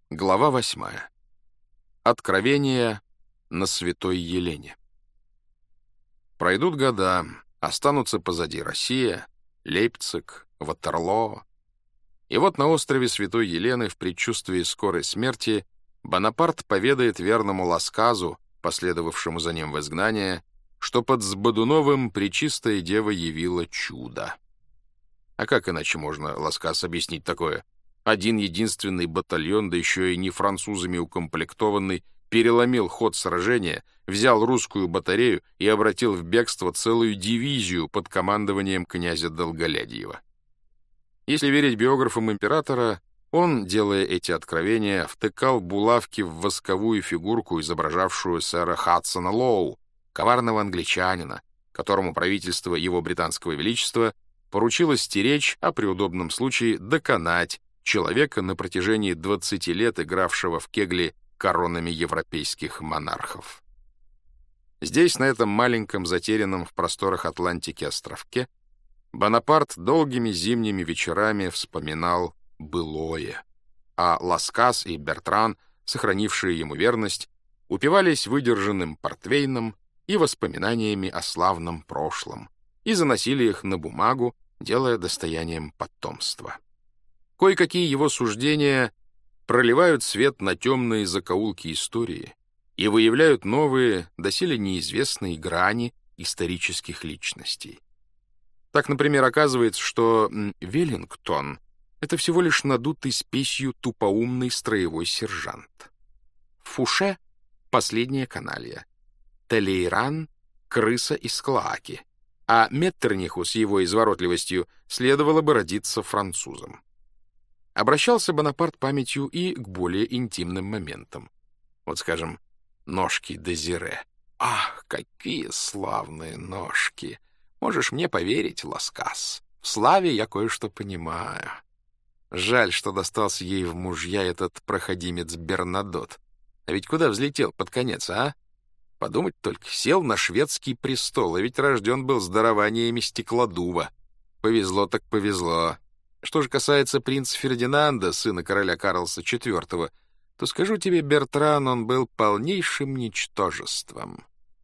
Глава 8. Откровение на Святой Елене. Пройдут года, останутся позади Россия, Лейпциг, Ватерлоо. И вот на острове Святой Елены в предчувствии скорой смерти Бонапарт поведает верному Ласказу, последовавшему за ним в изгнание, что под Сбодуновым Пречистая Дева явила чудо. А как иначе можно, Ласказ, объяснить такое? Один единственный батальон, да еще и не французами укомплектованный, переломил ход сражения, взял русскую батарею и обратил в бегство целую дивизию под командованием князя Долголядьева. Если верить биографам императора, он, делая эти откровения, втыкал булавки в восковую фигурку, изображавшую сэра Хадсона Лоу, коварного англичанина, которому правительство его британского величества поручило стеречь, а при удобном случае доконать человека на протяжении 20 лет игравшего в кегли коронами европейских монархов. Здесь, на этом маленьком, затерянном в просторах Атлантики островке, Бонапарт долгими зимними вечерами вспоминал былое, а Ласказ и Бертран, сохранившие ему верность, упивались выдержанным портвейном и воспоминаниями о славном прошлом и заносили их на бумагу, делая достоянием потомства. Кое-какие его суждения проливают свет на темные закоулки истории и выявляют новые, доселе неизвестные грани исторических личностей. Так, например, оказывается, что Веллингтон — это всего лишь надутый спесью тупоумный строевой сержант. Фуше — последняя каналья. Талейран — крыса из Клоаки, а Меттерниху с его изворотливостью следовало бы родиться французом. Обращался Бонапарт памятью и к более интимным моментам. Вот, скажем, ножки Дезире. Ах, какие славные ножки! Можешь мне поверить, Ласказ. В славе я кое-что понимаю. Жаль, что достался ей в мужья этот проходимец Бернадот. А ведь куда взлетел под конец, а? Подумать только, сел на шведский престол, а ведь рожден был с дарованиями стеклодува. Повезло так повезло. Что же касается принца Фердинанда, сына короля Карлса IV, то скажу тебе, Бертран, он был полнейшим ничтожеством.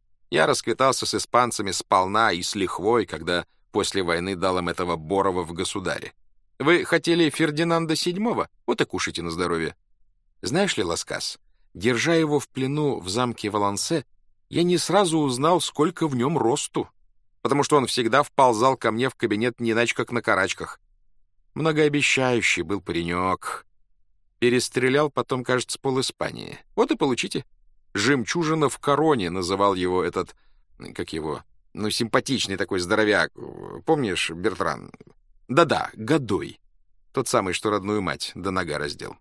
Я расквитался с испанцами сполна и с лихвой, когда после войны дал им этого Борова в государе. Вы хотели Фердинанда VII? Вот и кушайте на здоровье. Знаешь ли, Ласказ, держа его в плену в замке Валансе, я не сразу узнал, сколько в нем росту, потому что он всегда вползал ко мне в кабинет не иначе, как на карачках. Многообещающий был паренек. Перестрелял потом, кажется, пол-Испании. Вот и получите. «Жемчужина в короне» называл его этот, как его, симпатичный такой здоровяк. Помнишь, Бертран? Да-да, Годой. Тот самый, что родную мать до нога раздел.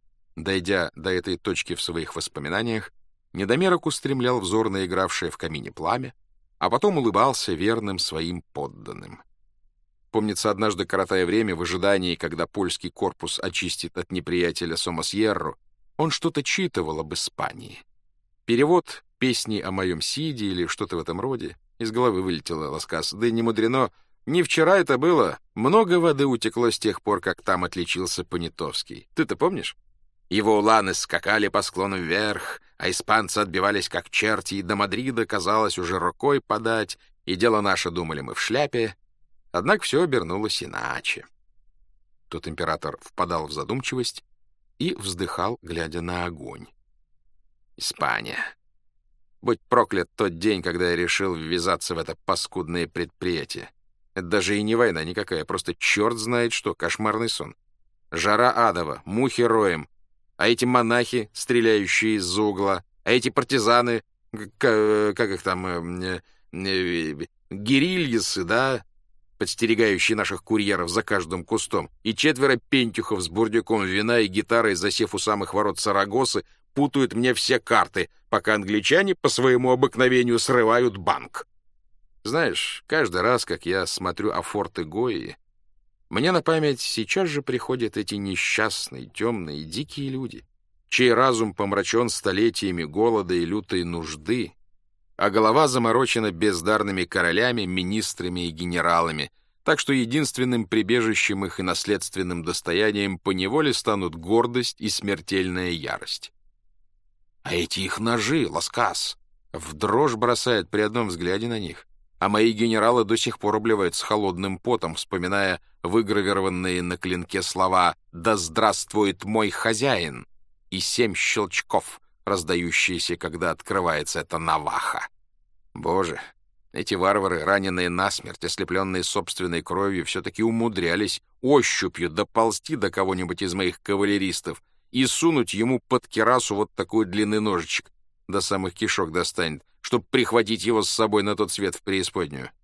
Дойдя до этой точки в своих воспоминаниях, недомерок устремлял взор на игравшее в камине пламя, а потом улыбался верным своим подданным. Помнится, однажды, коротая время в ожидании, когда польский корпус очистит от неприятеля Сомасьерру, он что-то читывал об Испании. Перевод «Песни о моем Сиде» или что-то в этом роде из головы вылетело, Ласказ. Да и не мудрено. Не вчера это было. Много воды утекло с тех пор, как там отличился Понятовский. Ты-то помнишь? Его уланы скакали по склону вверх, а испанцы отбивались как черти, и до Мадрида, казалось, уже рукой подать, и дело наше, думали мы, в шляпе. Однако все обернулось иначе. Тут император впадал в задумчивость и вздыхал, глядя на огонь. Испания. Будь проклят тот день, когда я решил ввязаться в это паскудное предприятие. Это даже и не война никакая, просто черт знает что, кошмарный сон. Жара адова, мухи роем, а эти монахи, стреляющие из-за угла, а эти партизаны, как их там, гирильесы, да, подстерегающие наших курьеров за каждым кустом, и 4 пентюхов с бурдюком вина и гитарой, засев у самых ворот Сарагосы, путают мне все карты, пока англичане по своему обыкновению срывают банк. Знаешь, каждый раз, как я смотрю о форты Гои, мне на память сейчас же приходят эти несчастные, темные, дикие люди, чей разум помрачен столетиями голода и лютой нужды, а голова заморочена бездарными королями, министрами и генералами, так что единственным прибежищем их и наследственным достоянием поневоле станут гордость и смертельная ярость. А эти их ножи, Ласкас, в дрожь бросает при одном взгляде на них, а мои генералы до сих пор обливают с холодным потом, вспоминая выгравированные на клинке слова «Да здравствует мой хозяин!» и 7 щелчков, раздающиеся, когда открывается эта наваха. Боже, эти варвары, раненые насмерть, ослепленные собственной кровью, все-таки умудрялись ощупью доползти до кого-нибудь из моих кавалеристов и сунуть ему под кирасу вот такой длинный ножичек, до самых кишок достанет, чтобы прихватить его с собой на тот свет в преисподнюю.